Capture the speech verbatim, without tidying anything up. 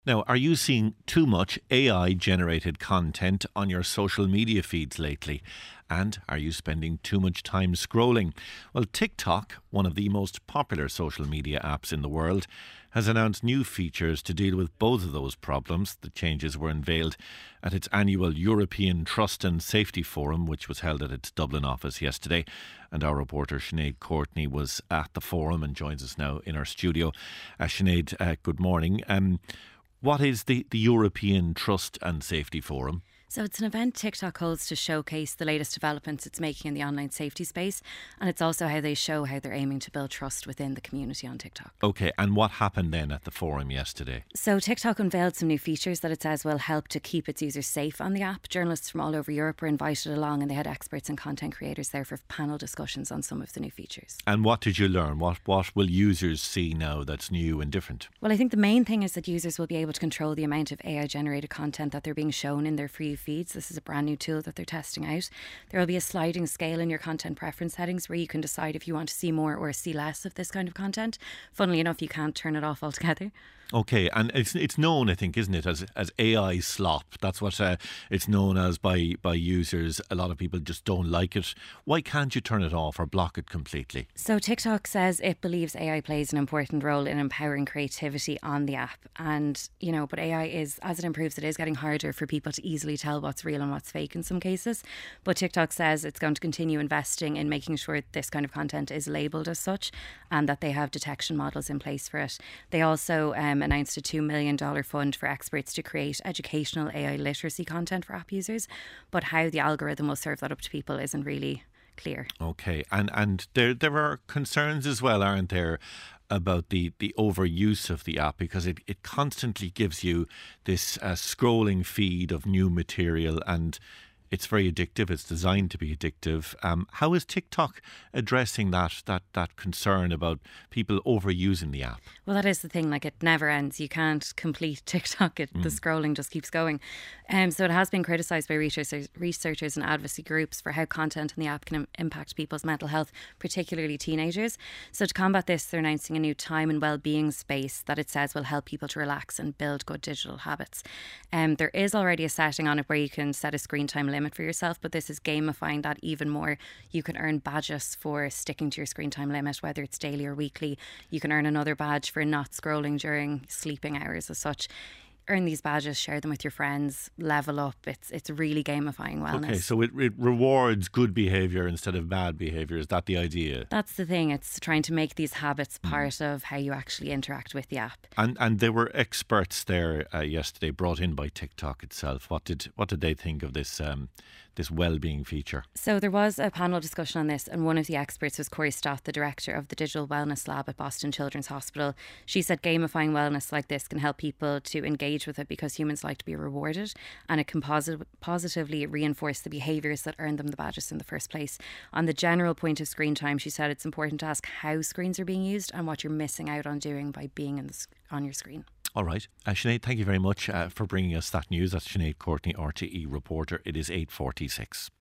Now, are you seeing too much A I generated content on your social media feeds lately? And are you spending too much time scrolling? Well, TikTok, one of the most popular social media apps in the world, has announced new features to deal with both of those problems. The changes were unveiled at its annual European Trust and Safety Forum, which was held at its Dublin office yesterday. And our reporter Sinead Courtney was at the forum and joins us now in our studio. Uh, Sinead, uh, good morning. Um, What is the, the European Trust and Safety Forum? So it's an event TikTok holds to showcase the latest developments it's making in the online safety space. And it's also how they show how they're aiming to build trust within the community on TikTok. Okay, and what happened then at the forum yesterday? So TikTok unveiled some new features that it says will help to keep its users safe on the app. Journalists from all over Europe were invited along and they had experts and content creators there for panel discussions on some of the new features. And what did you learn? What, what will users see now that's new and different? Well, I think the main thing is that users will be able to control the amount of A I generated content that they're being shown in their free feeds. This is a brand new tool that they're testing out. There will be a sliding scale in your content preference settings where you can decide if you want to see more or see less of this kind of content. Funnily enough, you can't turn it off altogether. Okay, and it's it's known, I think, isn't it, as as A I slop? That's what uh, it's known as by by users. A lot of people just don't like it. Why can't you turn it off or block it completely? So TikTok says it believes A I plays an important role in empowering creativity on the app. And, you know, but A I is, as it improves, it is getting harder for people to easily tell what's real and what's fake in some cases. But TikTok says it's going to continue investing in making sure this kind of content is labelled as such and that they have detection models in place for it. They also um, announced a two million dollars fund for experts to create educational A I literacy content for app users. But how the algorithm will serve that up to people isn't really clear. Okay, and and there there are concerns as well, aren't there, about the, the overuse of the app, because it, it constantly gives you this uh, scrolling feed of new material, and it's very addictive. It's designed to be addictive. Um, how is TikTok addressing that that that concern about people overusing the app? Well, that is the thing. Like, it never ends. You can't complete TikTok. It, mm. The scrolling just keeps going. Um, so it has been criticised by researchers, researchers and advocacy groups for how content in the app can im- impact people's mental health, particularly teenagers. So to combat this, they're announcing a new time and well-being space that it says will help people to relax and build good digital habits. Um, there is already a setting on it where you can set a screen time limit for yourself, but this is gamifying that even more. You can earn badges for sticking to your screen time limit, whether it's daily or weekly. You can earn another badge for not scrolling during sleeping hours as such. Earn these badges, share them with your friends, level up. It's it's really gamifying wellness. Okay, so it, it rewards good behaviour instead of bad behaviour. Is that the idea? That's the thing. It's trying to make these habits part mm. of how you actually interact with the app. And and there were experts there uh, yesterday brought in by TikTok itself. What did what did they think of this um, this well-being feature? So there was a panel discussion on this, and one of the experts was Corey Stott, the director of the Digital Wellness Lab at Boston Children's Hospital. She said gamifying wellness like this can help people to engage with it because humans like to be rewarded, and it can posit- positively reinforce the behaviours that earn them the badges in the first place. On the general point of screen time, she said it's important to ask how screens are being used and what you're missing out on doing by being in the, on your screen. All right. Uh, Sinead, thank you very much uh, for bringing us that news. That's Sinead Courtney, R T E reporter. It is eight forty-six.